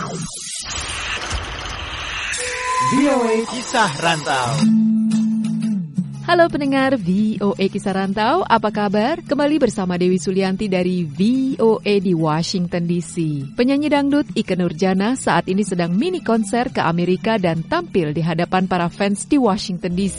VOA Kisah Rantau. Halo pendengar VOA Kisah Rantau, apa kabar? Kembali bersama Dewi Sulianti dari VOA di Washington DC. Penyanyi dangdut Ikke Nurjanah saat ini sedang mini konser ke Amerika dan tampil di hadapan para fans di Washington DC.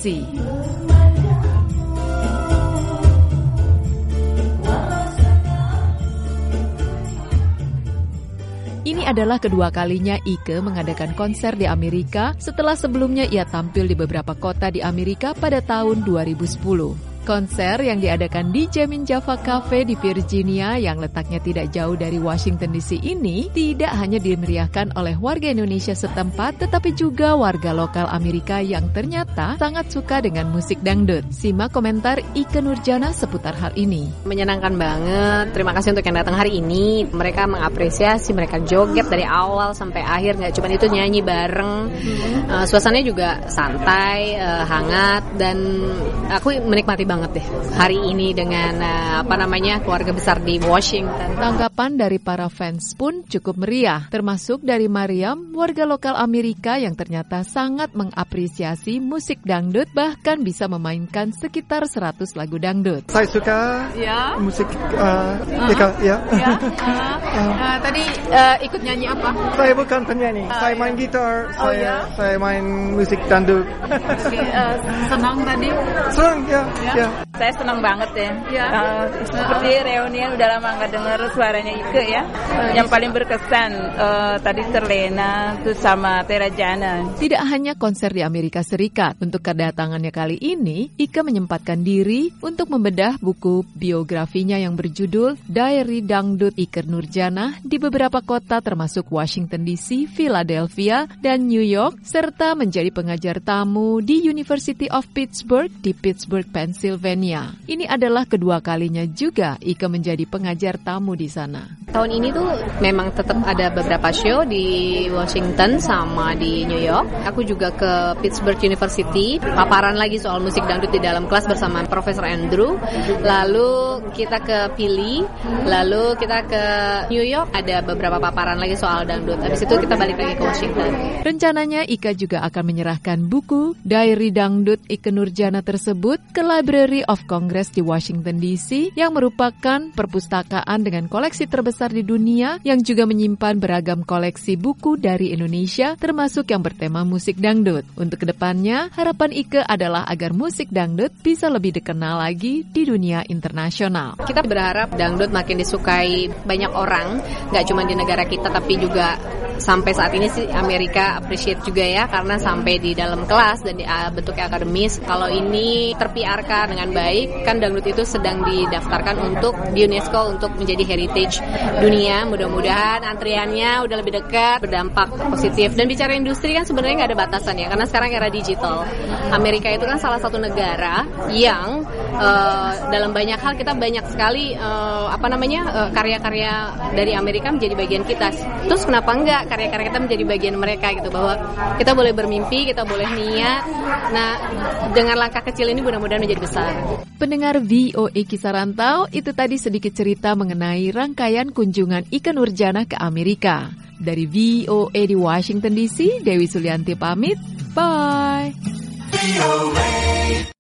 Ini adalah kedua kalinya Ikke mengadakan konser di Amerika setelah sebelumnya ia tampil di beberapa kota di Amerika pada tahun 2010. Konser yang diadakan di Jamin Java Cafe di Virginia yang letaknya tidak jauh dari Washington DC ini tidak hanya dimeriahkan oleh warga Indonesia setempat, tetapi juga warga lokal Amerika yang ternyata sangat suka dengan musik dangdut. Simak komentar Ikke Nurjanah seputar hal ini. Menyenangkan banget, terima kasih untuk yang datang hari ini. Mereka mengapresiasi, mereka joget dari awal sampai akhir, nggak cuma itu nyanyi bareng. Suasananya juga santai, hangat, dan aku menikmati banget deh hari ini dengan keluarga besar di Washington. Tanggapan dari para fans pun cukup meriah, termasuk dari Mariam, warga lokal Amerika yang ternyata sangat mengapresiasi musik dangdut, bahkan bisa memainkan sekitar 100 lagu dangdut. Saya suka musik Tadi ikut nyanyi apa? Saya bukan penyanyi, saya main gitar, saya main musik dangdut. Senang tadi? Senang, ya. Saya senang banget ya. Seperti reunian udah lama nggak dengar suaranya Ikke ya. Yang paling berkesan tadi Terlena terus sama Terajana. Tidak hanya konser di Amerika Serikat, untuk kedatangannya kali ini Ikke menyempatkan diri untuk membedah buku biografinya yang berjudul Diary Dangdut Ikke Nurjanah di beberapa kota termasuk Washington DC, Philadelphia, dan New York, serta menjadi pengajar tamu di University of Pittsburgh di Pittsburgh, Pennsylvania. Ini adalah kedua kalinya juga Ikke menjadi pengajar tamu di sana. Tahun ini tuh memang tetap ada beberapa show di Washington sama di New York. Aku juga ke Pittsburgh University, paparan lagi soal musik dangdut di dalam kelas bersama Profesor Andrew. Lalu kita ke Philly, lalu kita ke New York, ada beberapa paparan lagi soal dangdut. Habis itu kita balik lagi ke Washington. Rencananya Ikke juga akan menyerahkan buku Diary Dangdut Ikke Nurjanah tersebut ke Library of Congress di Washington DC yang merupakan perpustakaan dengan koleksi terbesar di dunia yang juga menyimpan beragam koleksi buku dari Indonesia termasuk yang bertema musik dangdut. Untuk kedepannya, harapan Ikke adalah agar musik dangdut bisa lebih dikenal lagi di dunia internasional. Kita berharap dangdut makin disukai banyak orang, nggak cuma di negara kita tapi juga sampai saat ini sih Amerika appreciate juga ya, karena sampai di dalam kelas dan di bentuknya akademis. Kalau ini terpiarkan dengan baik, kan dangdut itu sedang didaftarkan untuk di UNESCO untuk menjadi heritage dunia. Mudah-mudahan antriannya udah lebih dekat, berdampak positif. Dan bicara industri kan sebenarnya nggak ada batasan ya, karena sekarang era digital. Amerika itu kan salah satu negara yang dalam banyak hal kita banyak sekali karya-karya dari Amerika menjadi bagian kita. Terus kenapa enggak karya-karya kita menjadi bagian mereka gitu, bahwa kita boleh bermimpi, kita boleh niat. Nah, dengan langkah kecil ini mudah-mudahan menjadi besar. Pendengar VOA Kisah Rantau, itu tadi sedikit cerita mengenai rangkaian kunjungan Ikke Nurjanah ke Amerika. Dari VOA di Washington DC, Dewi Sulianti pamit. Bye.